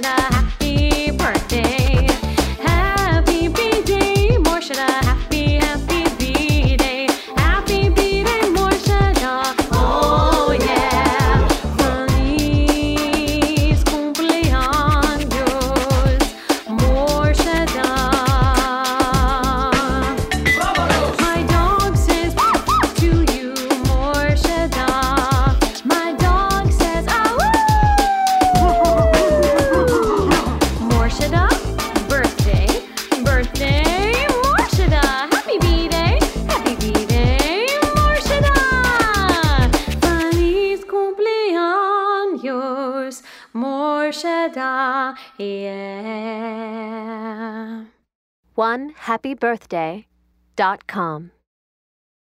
Morshada, happy birthday. Happy B-Day, Morshada, happy B-Day. Happy B-Day, Morshada, oh yeah. Feliz cumpleaños, Morshada. My dog says to you, Morshada. My dog says, Morshada, birthday, Morshada, happy B-Day, Morshada. Feliz cumpleaños, Morshada, yeah. OneHappyBirthday.com